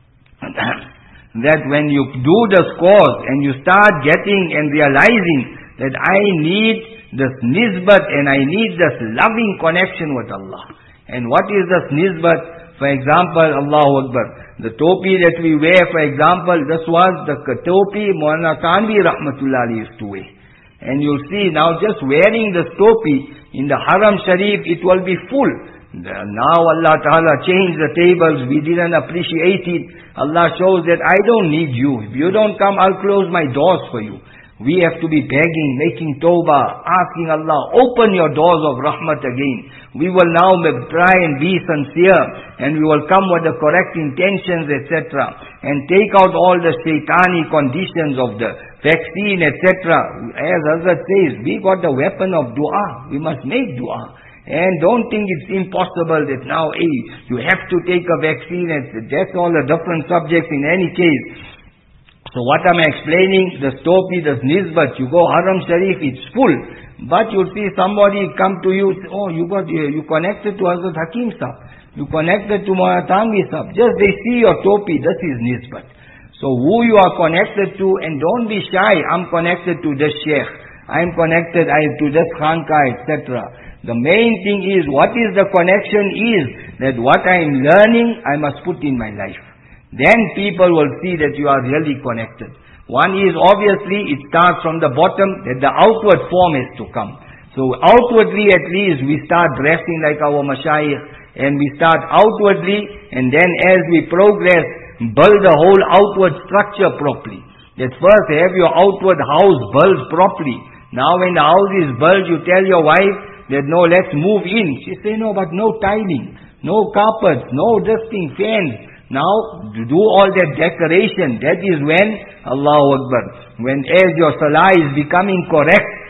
that when you do this course and you start getting and realizing that I need this nisbat and I need this loving connection with Allah. And what is this nisbat? For example, Allahu Akbar. The topi that we wear, for example, this was the topi Maulana Tanvi Rahmatullah used to wear. And you'll see now just wearing this topi in the Haram Sharif, it will be full. The, now Allah Ta'ala changed the tables, we didn't appreciate it. Allah shows that I don't need you. If you don't come, I'll close my doors for you. We have to be begging, making tawbah, asking Allah, open your doors of rahmat again. We will now try and be sincere, and we will come with the correct intentions, et cetera, and take out all the shaitani conditions of the vaccine, et cetera. As Hazrat says, we got the weapon of dua. We must make dua. And don't think it's impossible that now, hey, you have to take a vaccine, and that's all a different subject in any case. So what am I explaining? The topi, the nisbat, you go Haram Sharif, it's full. But you'll see somebody come to you, oh, you got, you, you connected to Hazrat Hakim Sahib. You connected to Maulana Tanvi Sahib. Just they see your topi, this is nisbat. So who you are connected to, and don't be shy, I'm connected to this sheikh. I'm connected I, to this khanka, et cetera. The main thing is, what is the connection is, that what I am learning, I must put in my life. Then people will see that you are really connected. One is obviously it starts from the bottom, that the outward form is to come. So outwardly at least we start dressing like our mashayikh, and we start outwardly, and then as we progress, build the whole outward structure properly. That first have your outward house built properly. Now when the house is built, you tell your wife that no, let's move in. She say no, but no tiling, no carpets, no dusting, fans. Now, to do all that decoration, that is when, Allahu Akbar, when as your salah is becoming correct,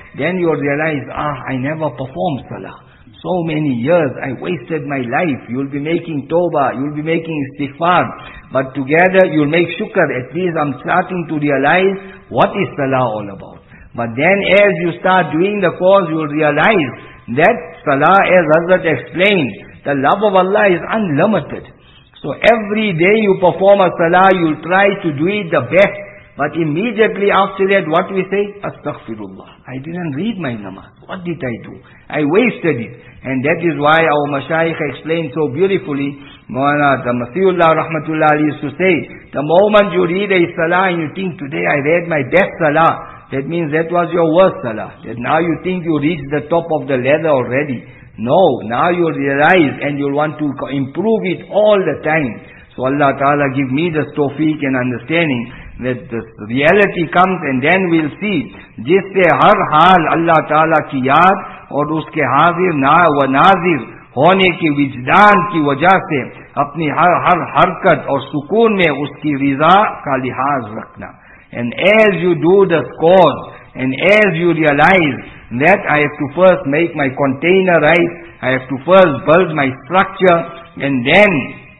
then you'll realize, ah, I never performed salah. So many years, I wasted my life. You'll be making tawbah, you'll be making istighfar. But together, you'll make shukr. At least I'm starting to realize what is salah all about. But then as you start doing the cause, you'll realize that salah, as Hazrat explained, the love of Allah is unlimited. So every day you perform a salah, you'll try to do it the best. But immediately after that, what we say? Astaghfirullah. I didn't read my namaz. What did I do? I wasted it. And that is why our mashayikh explained so beautifully. Mawlana the Masihullah Rahmatullah Ali used to say, the moment you read a salah and you think, today I read my best salah, that means that was your worst salah. That now you think you reached the top of the ladder already. No, now you realize and you want to improve it all the time. So Allah Ta'ala give me the tawfiq and understanding that the reality comes and then we'll see. जिससे हर हाल अल्लाह ताला की याद और उसके हाजिर ना व नाजिर होने की विजदान की वजह से अपनी हर हर हरकत और सुकून में उसकी रिजा का लिहाज रखना. And as you do the cause and as you realize that I have to first make my container right, I have to first build my structure, and then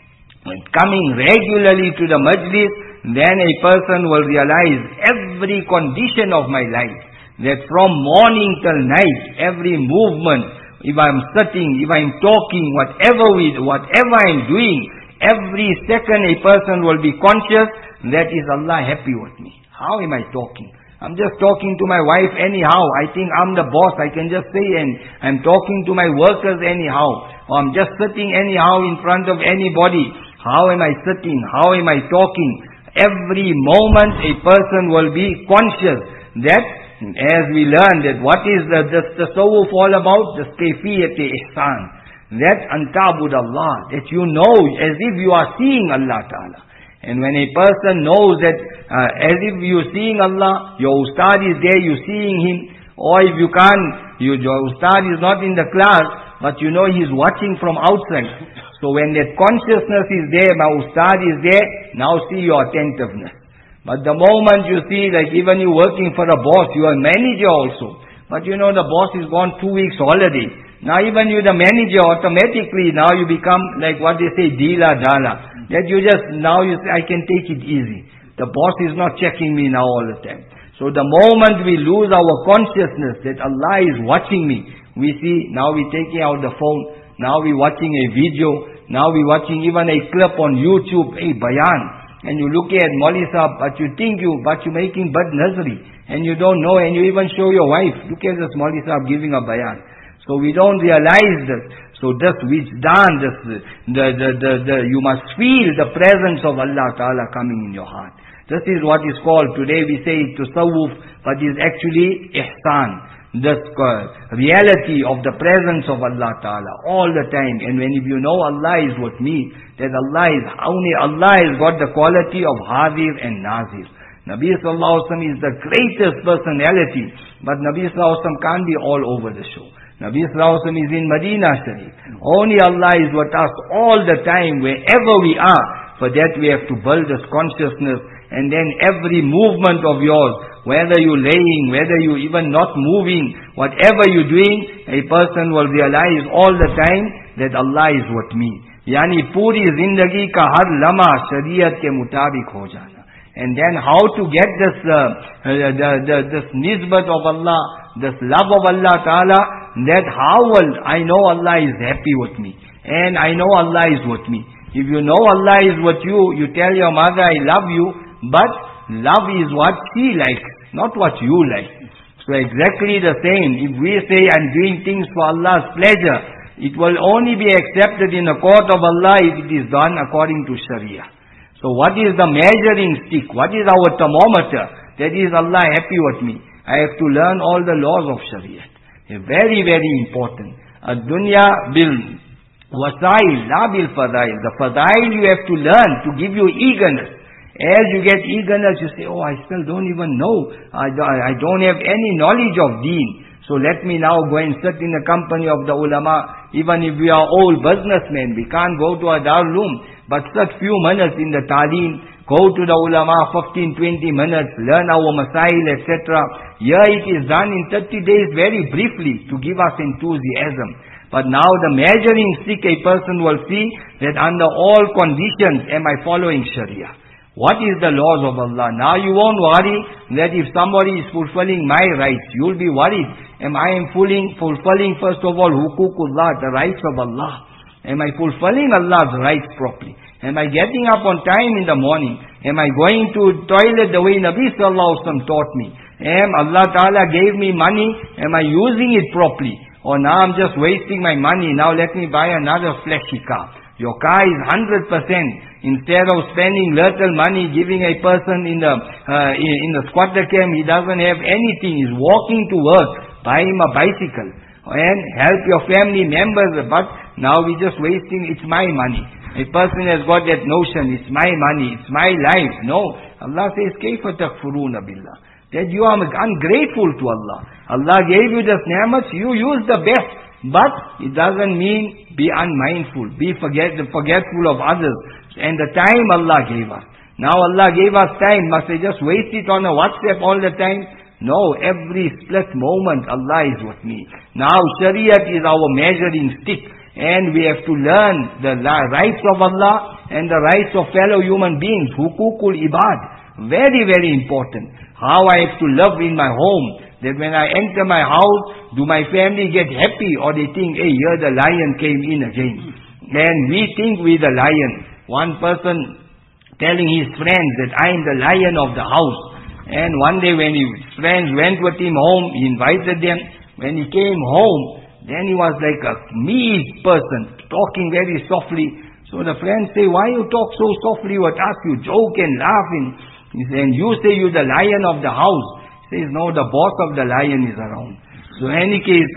coming regularly to the majlis, then a person will realize every condition of my life, that from morning till night, every movement, if I'm sitting, if I'm talking, whatever we, whatever I'm doing, every second a person will be conscious that is Allah happy with me. How am I talking? I'm just talking to my wife anyhow. I think I'm the boss. I can just say, and I'm talking to my workers anyhow. Or I'm just sitting anyhow in front of anybody. How am I sitting? How am I talking? Every moment a person will be conscious that, as we learn, that what is the, the tasawwuf all about? The kayfiyat-e-ihsan. That antabud Allah. That you know as if you are seeing Allah Ta'ala. And when a person knows that uh, as if you're seeing Allah, your ustad is there, you're seeing him. Or if you can't, you, your ustad is not in the class, but you know he's watching from outside. So when that consciousness is there, my ustad is there, now see your attentiveness. But the moment you see, like even you working for a boss, you are manager also. But you know the boss is gone two weeks holiday. Now even you the manager, automatically now you become like what they say, deela dala. That you just, now you say, I can take it easy. The boss is not checking me now all the time. So the moment we lose our consciousness that Allah is watching me, we see, now we're taking out the phone, now we're watching a video, now we're watching even a clip on YouTube, a bayan. And you look at Mauli Sahab, but you think you, but you're making bad nazari. And you don't know, and you even show your wife. Look at this Mauli Sahab giving a bayan. So we don't realize this. So this wijdan, this, the, the, the, the, you must feel the presence of Allah Ta'ala coming in your heart. This is what is called, today we say tasawwuf, but is actually ihsan. This uh, reality of the presence of Allah Ta'ala all the time. And when if you know Allah is with me, that Allah is, only Allah has got the quality of Hadir and Nazir. Nabi Sallallahu Alaihi Wasallam is the greatest personality, but Nabi Sallallahu Alaihi Wasallam can't be all over the show. Nabi Sallallahu Alaihi Wasallam is in Medina Sharif. Only Allah is with us all the time, wherever we are. For that we have to build this consciousness, and then every movement of yours, whether you're laying, whether you're even not moving, whatever you're doing, a person will realize all the time that Allah is with me. Yani puri zindagi ka har lama shariyat ke mutabik ho jana. And then how to get this, uh, uh, the, the, this nisbat of Allah, this love of Allah Ta'ala, that how will I know Allah is happy with me, and I know Allah is with me. If you know Allah is with you, you tell your mother, I love you, but love is what she likes, not what you like. So exactly the same, if we say I'm doing things for Allah's pleasure, it will only be accepted in the court of Allah if it is done according to Sharia. So what is the measuring stick? What is our thermometer? That is Allah happy with me. I have to learn all the laws of Sharia. Very, very important. Ad-dunya bil wasail, la bil fadail. The fadail you have to learn to give you eagerness. As you get eagerness, you say, oh, I still don't even know. I, I don't have any knowledge of deen. So let me now go and sit in the company of the ulama. Even if we are old businessmen, we can't go to a darul uloom. But such few minutes in the talim, go to the ulama, fifteen, twenty minutes, learn our masail, et cetera. Here it is done in thirty days very briefly to give us enthusiasm. But now the measuring stick, a person will see that under all conditions am I following Sharia. What is the laws of Allah? Now you won't worry that if somebody is fulfilling my rights, you'll be worried. Am I fulfilling, fulfilling first of all hukukullah, the rights of Allah? Am I fulfilling Allah's rights properly? Am I getting up on time in the morning? Am I going to toilet the way Nabi Sallallahu Alaihi Wasallam taught me? Am Allah Ta'ala gave me money? Am I using it properly? Or now I'm just wasting my money. Now let me buy another flashy car. Your car is one hundred percent. Instead of spending little money, giving a person in the uh, in, in the squatter camp, he doesn't have anything. He's walking to work. Buy him a bicycle. And help your family members. But now we're just wasting, it's my money. A person has got that notion, it's my money, it's my life. No. Allah says, كَيْفَ تَكْفُرُونَ بِاللَّهِ, that you are ungrateful to Allah. Allah gave you this ni'mat, you use the best. But it doesn't mean be unmindful, be forget, forgetful of others. And the time Allah gave us. Now Allah gave us time, must I just waste it on a WhatsApp all the time? No, every split moment Allah is with me. Now Shariat is our measuring stick. And we have to learn the rights of Allah and the rights of fellow human beings. Hukukul ibad. Very, very important. How I have to live in my home. That when I enter my house, do my family get happy? Or they think, hey, here the lion came in again. And we think we're the lion. One person telling his friends that I am the lion of the house. And one day when his friends went with him home, he invited them. When he came home, then he was like a meek person, talking very softly. So the friends say, why you talk so softly with us? You joke and laugh. And, and you say you're the lion of the house. He says, no, the boss of the lion is around. So in any case,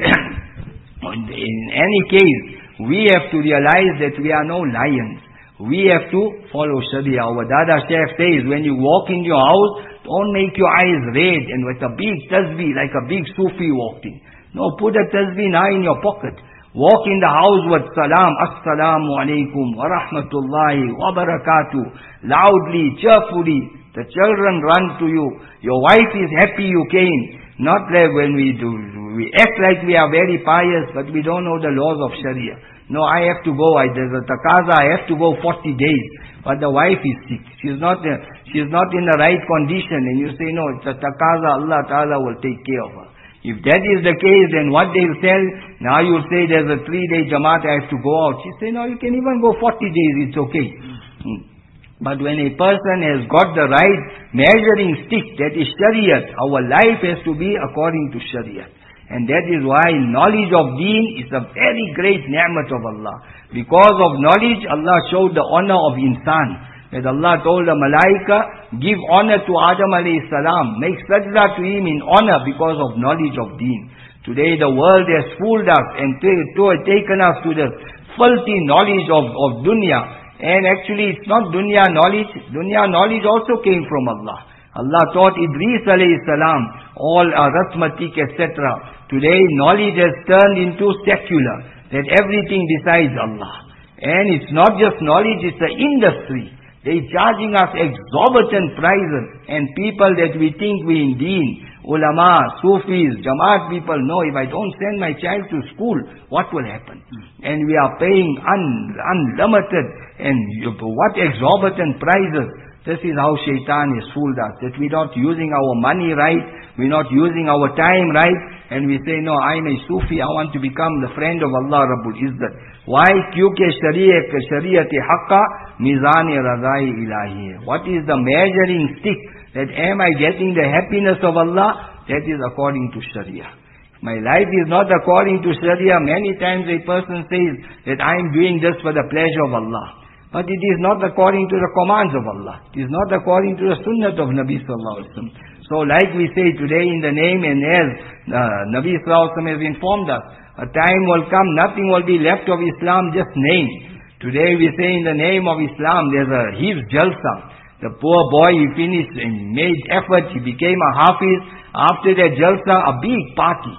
in any case, we have to realize that we are no lions. We have to follow Sharia. Our Dada Sheikh says, when you walk in your house, don't make your eyes red and with a big tasbih, like a big Sufi walked in. No, put a tasbih now in your pocket. Walk in the house with salam, assalamu alaikum wa rahmatullahi wa barakatuh. Loudly, cheerfully. The children run to you. Your wife is happy you came. Not like when we do, we act like we are very pious, but we don't know the laws of Sharia. No, I have to go, I, there's a taqaza, I have to go forty days. But the wife is sick. She's not, uh, she's not in the right condition. And you say, no, it's a taqaza, Allah Ta'ala will take care of her. If that is the case, then what they'll tell, now you'll say there's a three-day Jamaat, I have to go out. She say, no, you can even go forty days, it's okay. Hmm. But when a person has got the right measuring stick, that is Shariat, our life has to be according to Shariat. And that is why knowledge of deen is a very great ni'mat of Allah. Because of knowledge, Allah showed the honor of insan. That Allah told the malaika, give honor to Adam alayhi salam. Make sajda to him in honor because of knowledge of deen. Today the world has fooled us and taken us to the filthy knowledge of, of dunya. And actually it's not dunya knowledge. Dunya knowledge also came from Allah. Allah taught Idris alayhi salam all arithmetic, et cetera. Today knowledge has turned into secular, that everything besides Allah. And it's not just knowledge, it's an industry. They're charging us exorbitant prices. And people that we think we in deen, ulama, Sufis, Jamaat people, know if I don't send my child to school, what will happen? And we are paying un, unlimited and what exorbitant prices. This is how shaitan has fooled us, that we're not using our money right, we're not using our time right, and we say, no, I'm a Sufi, I want to become the friend of Allah Rabbul Izzat. Why? Kyunke Shariat Shariat-e Haqqa Mizan-e Razai Ilahi. What is the measuring stick? That am I getting the happiness of Allah? That is according to Sharia. My life is not according to Sharia. Many times a person says that I am doing this for the pleasure of Allah. But it is not according to the commands of Allah. It is not according to the sunnah of Nabi Sallallahu Alaihi Wasallam. So like we say today in the name and as uh, Nabi Sallallahu Alaihi Wasallam has informed us, a time will come, nothing will be left of Islam, just name. Today we say in the name of Islam, there's a Hifz Jalsa. The poor boy, he finished and made effort, he became a Hafiz. After that Jalsa, a big party.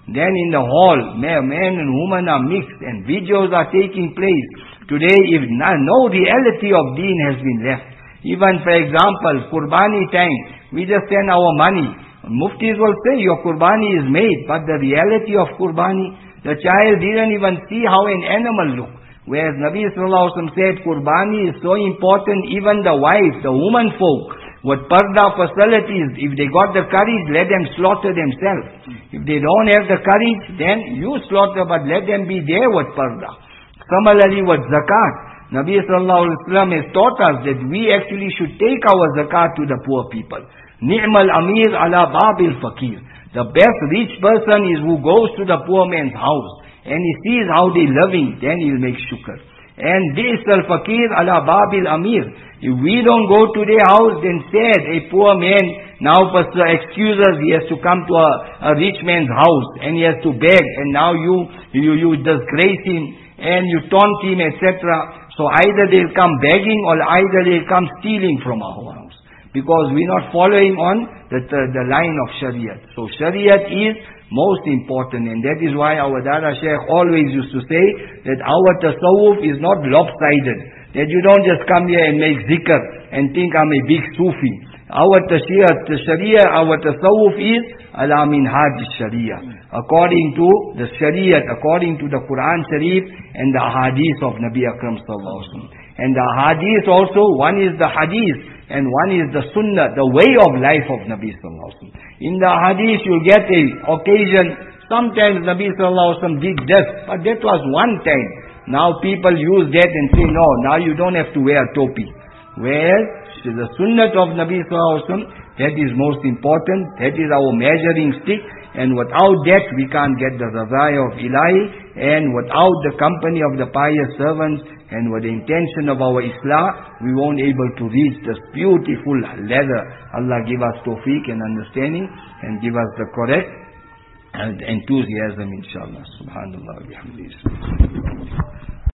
Then in the hall, men and women are mixed and videos are taking place. Today, if no reality of deen has been left. Even for example, Qurbani time, we just send our money. Muftis will say your Qurbani is made, but the reality of Qurbani, the child didn't even see how an animal look. Whereas Nabi Sallallahu Alaihi Wasallam said Qurbani is so important, even the wife, the woman folk, what parda facilities, if they got the courage, let them slaughter themselves. If they don't have the courage, then you slaughter, but let them be there with parda. Similarly with zakat, Nabi Sallallahu Alaihi Wasallam has taught us that we actually should take our zakat to the poor people. Ni'mal amir ala babil fakir. The best rich person is who goes to the poor man's house and he sees how they living, then he'll make shukr. And this al-fakir ala babil amir. If we don't go to their house, then said a poor man now excuses he has to come to a, a rich man's house and he has to beg, and now you you you disgrace him and you taunt him, et cetera. So either they'll come begging or either they'll come stealing from our house, because we're not following on the, the, the line of Shariat. So Shariat is most important, and that is why our Dada Shaykh always used to say that our tasawwuf is not lopsided. That you don't just come here and make zikr and think I'm a big Sufi. Our tashiyat, the Sharia, our tasawwuf is ala minhaj Sharia. According to the Shariat, according to the Quran Sharif and the hadith of Nabi Akram Sallallahu Alaihi Wasallam. And the hadith also, one is the hadith and one is the sunnah, the way of life of Nabi Sallallahu Alaihi Wasallam. In the hadith you'll get a occasion, sometimes Nabi Sallallahu Alaihi Wasallam did this, but that was one time. Now people use that and say, no, now you don't have to wear topi. Where the sunnah of Nabi Sallallahu Alaihi Wasallam, that is most important, that is our measuring stick, and without that we can't get the razaya of Ilahi, and without the company of the pious servants, and with the intention of our Islah, we won't able to reach this beautiful ladder. Allah give us tawfiq and understanding, and give us the correct and enthusiasm, inshallah. Subhanallah wa bihamdihi.